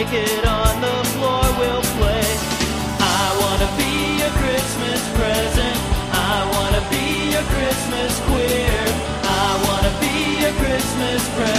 naked on the floor we'll play. I wanna be a Christmas present. I wanna be a Christmas queer. I wanna be a Christmas present.